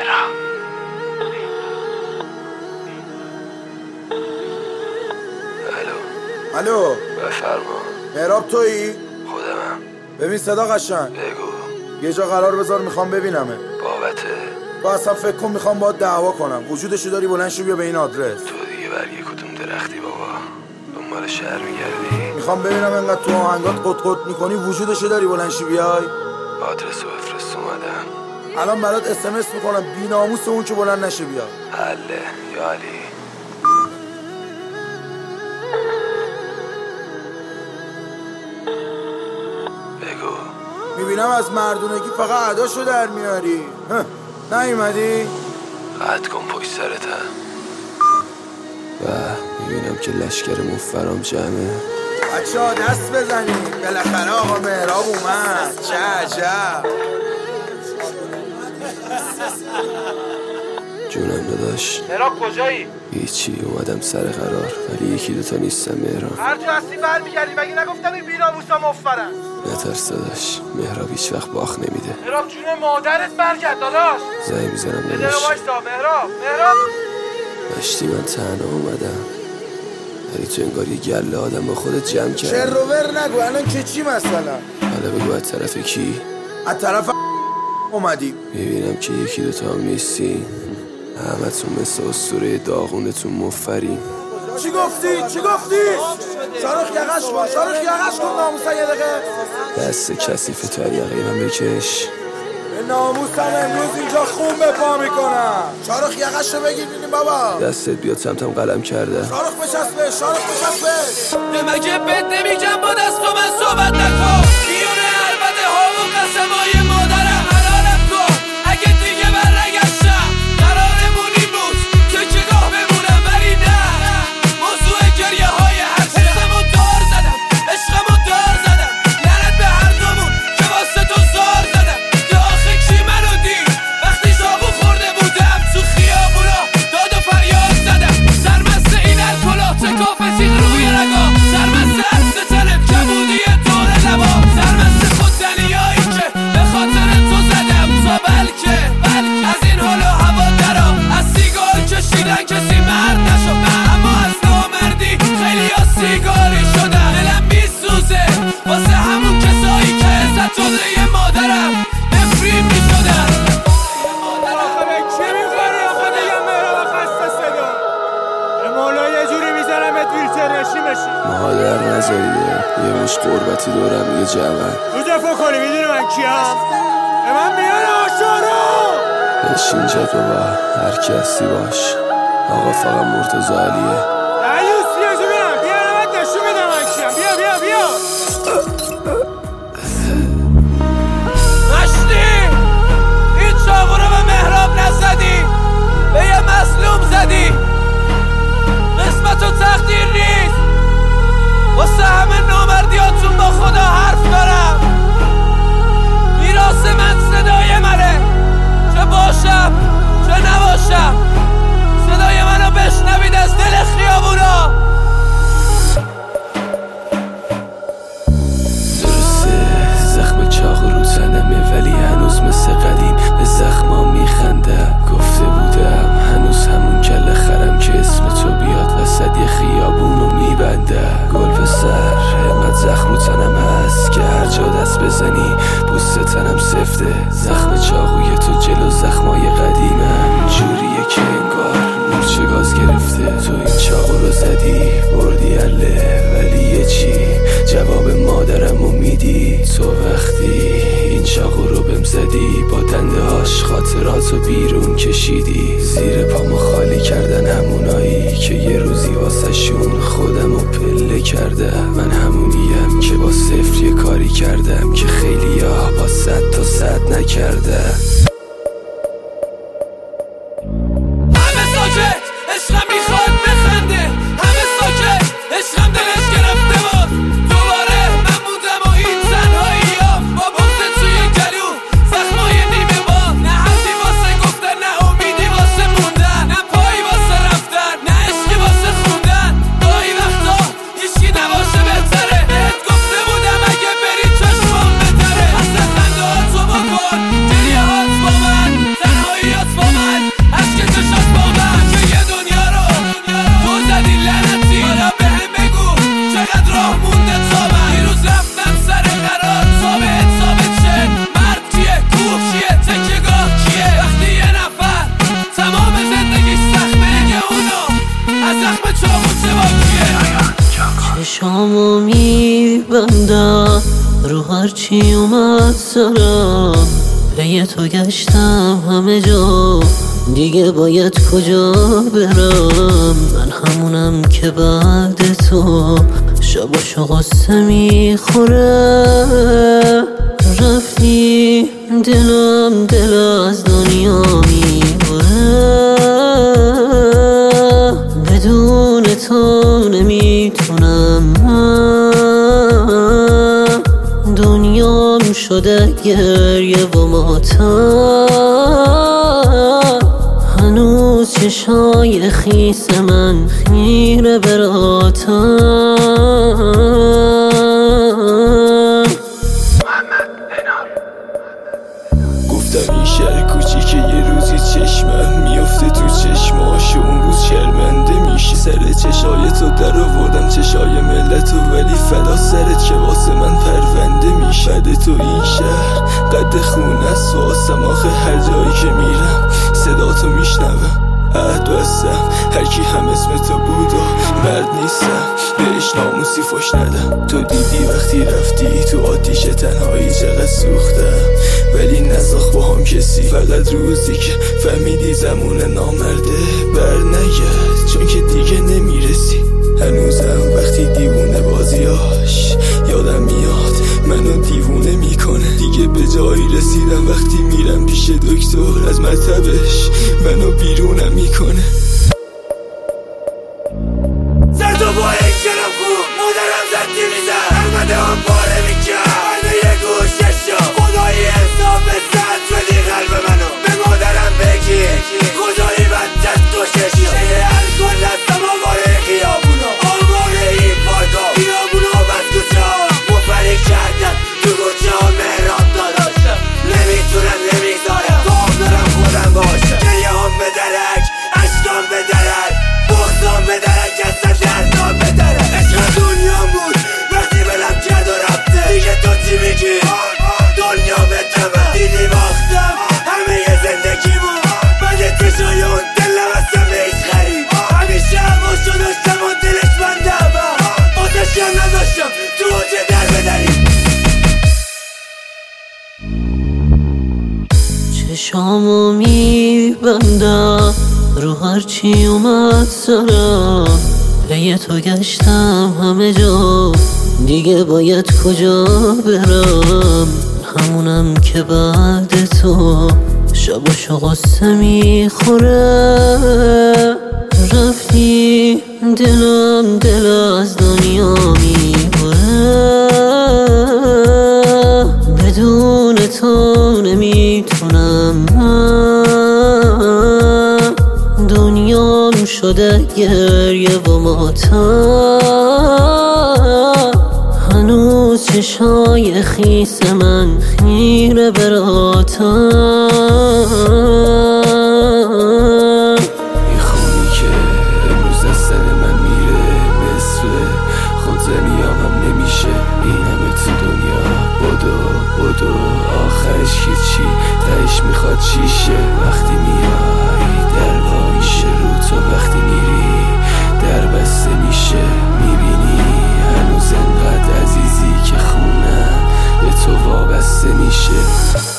الو بفرما. مهراب تویی؟ خودمم. ببین صدا قشنگ بگو. یه جا قرار بذار میخوام ببینمه. بابته؟ تو اصلا فکر کن میخوام باید دعوا کنم. وجودشو داری بلند شو بیا به این آدرس. تو دیگه برگه کدوم درختی بابا؟ دنبال شهر میگردی؟ میخوام ببینم انقدر تو آهنگات قط میکنی وجودشو داری بلند شو بیای. آدرسو بفرست اومدم. الان برات اس میکنم بی ناموس اون که بلند نشه بیا. حله یا علی. بگو. میبینم از مردونگی فقط عداشو در میاری. نیومدی؟ قطع کن پشت سرتم. و میبینم که لشکر مفرام جمعه. بچه ها دست بزنید بالاخره آقا مهراب اومد. چه عجب. جونم داداش. مهراب کجایی؟ هیچی اومدم سر قرار ولی یکی دوتا نیستم مهراب. هر جا هستی برمیگردی مگه نگفتم این بی‌ناموسا مفرن؟ نترس داداش مهراب هیچ وقت باخت نمیده. مهراب جون مادرت برگرد داداش. زنگ میزنم یه دقیقه داداش. وایسا مهراب. داشتی من تنها اومدم ولی تو انگار یه گله آدم با خودت جمع کرد. چه روور نگو الان که چی مثلا؟ حالا بگو از طرف کی؟ از طرف اومدی. میبینم که یکی دوتا هم نیستی. همتون مثل اسطوره داغونتون مفری. چی گفتی؟ شارخ یقش کن ناموسا یه دقیقه. دست کثیف تو یقه من بکش. به ناموسم امروز اینجا خون به پا میکنم. شارخ یقش رو بگیر بینیم بابا. دستت بیاد سمتم قلم کرده. شارخ بچسبه. مگه بد نمیگم با دست و من صحبت نکن. بیونه البته ها و قسمای مادرم حلالم کن. اگه دیگه برنگشتم قرارمونی بود که چگاه بمونم ولی نه. موضوع گریه های حسمو دار زدم عشقمو دار زدم. لعنت به هر دومون که واسه تو زار زدم. که آخه کی منو دید وقتی شابو خورده بودم تو خیابونا داد و فریاد زدم. سرمست این الکلا تکاف تیغ روی رگا. سرمست عرض تنم کبودی دور لبا. سرمست خودزنیایی که به خاطر تو زدم تا بلکه از این حال و هوا درام. از سیگار کشیدن کسی مرد نشد اما از نامردی خیلی ها سیگاری شدن. دلم میسوزه واسه همون کسایی که عزت جده مادرم نفرین میشدن. آخه به چی میخوری آخه دیگه مهراب خسته صدا. به مولا یه جوری میزنمت ویلچر بشی. مادر نزاییه یه مش قربتی دورم یه جوان. رو دفاع کنی میدونی من کیم؟ به من میان آشارو. بشین جد بابا هر کی هستی باش. آقا فقط مرتضی علیه. دریوس بیا جو بینم بیا نمت نشون میدم من کیم. بیا مشتی این چاقو رو به مهراب نزدی به یه مظلوم زدی. قسمت و تقدیر نیست واسه همه نامردیاتون با خدا حرف دارم. میراث من صدای منه چه باشم چه نباشم. صدای منو بشنوید از دل خیابونا. درسته زخم چاقو رو تنمه ولی هنوز مثل قدیم به زخما میخندم. گفته بودم هنوز همون کله خرم که اسم تو بیاد وسط یه خیابونو میبنده. گل به سر اینقدر زخم رو تنم هست که هر جا دست بزنی پوست تنم سفته. زخم چاقوی تو جلو زخمای قدیمم جوریه که انگار مورچه گاز گرفته. تو این چاقو رو زدی بردی اله ولی یه چی جواب مادرمو میدی. تو وقتی این چاقو رو بهم زدی با دنده هاش خاطراتو بیرون کشیدی. زیر پامو خالی کردن همونایی که یه روزی واسه شون خودمو پله کرده. من همونیم که با صفر یه کاری کردم که خیلی ها با 100 تا 100 نکرده. همه ساکت عشقم میخواد بخنده. همه ساکت عشقم دلش گرفته بود. دوباره من موندم و این تنهایی ها با بغض توی گلو زخمای نیمه با. نه حرفی واسه گفتن نه امیدی واسه موندن. نه پایی واسه رفتن نه عشقی واسه خوندن. گاهی وقتا هیچکی نباشه بهتره. بهت گفته بودم اگه بری چشمام بتره. اصلا خنده ها تو بکن گریه میبندم رو هرچی اومد سرم، پی تو گشتم همه جا، دیگه باید کجا برم؟ من همونم که بعد تو شباشو غصه میخوره. رفتی دلم دل از دنیا میبره، بدون تو نمیتونم. دنیام شده گریه و ماتم، هنوز چشای خیس من خیره براتم. گفتم این شهر کوچیکه یه روزی چشمم میفته تو چشماش، اون روز شرمنده میشی. سر چشای تو در آوردم چشای ملتو، ولی فدا سرت که واسه من پرونده میشه. بعد تو این شهر قد خونه است واسم، آخه هر جایی که میرم صدا تو میشنوم. عهد بستم هرکی هم اسم تو بود و مرد نیستم، بهش ناموسی فش ندم. تو دیدی وقتی رفتی تو آتیش تنهایی چقدر سوختم، ولی نساخت با هم کسی. فقط روزی که فهمیدی زمون نامرده بر نگرد، چون که دیگه نمیرسی. هنوزم وقتی دیوونه بازیاش یادم میاد منو دیوونه میکنه. دیگه به جایی رسیدم وقتی میرم پیش دکتر از مطبش منو بیرونم میکنه. زد و با یک کلم خوب مادرم زد دیویزم، احمده هم پاره میکرد منو یه گوشه شد. خدایی حساب زد بدی قلب منو به مادرم بگی، خدایی بدت دوشش شد. چه الکل دستم آواره خیابونا، آواره این پارکا، خیابونا بس کوچه ها مفرک کردن تو کوچه ها. مهراب داداشم نمیتونم نمیذارم گام دارم خودم باشم. گریه هم به درک، عشقام به درک، بغضام به درک، اصلا دردام به درک. عشق دنیا بود وقتی بلم کرد و رفته، دیگه تو چی میگی؟ دنیا به تمه دیدی باختم همه ی زندگی بود. بعد چشای اون دلم اصلا بهش غریب، همیشه هواشو داشتم و دلش بنده هم آتشم نداشتم تو اوجه در بدریم. چشامو میبندم رو هرچی اومد سرم، پی تو گشتم همه جا، دیگه باید کجا برم؟ همونم که بعد تو شباشو غصه میخوره. رفتی دلم دل از دنیا میبره، بدون تو نمیتونم. دنیام شده گریه و ماتم، هنوز چشای خیس من خیره براتم. این خونی که امروز از سر من میره مثل خودزنی هم نمیشه. این همه تو دنیا بدو آخرش که چی؟ تهش میخواد چیشه؟ وقتی میای در وایشه رو تو، وقتی میری در بسته میشه. میبینی هنوز انقدر عزیزی که خونم به تو وابسته میشه.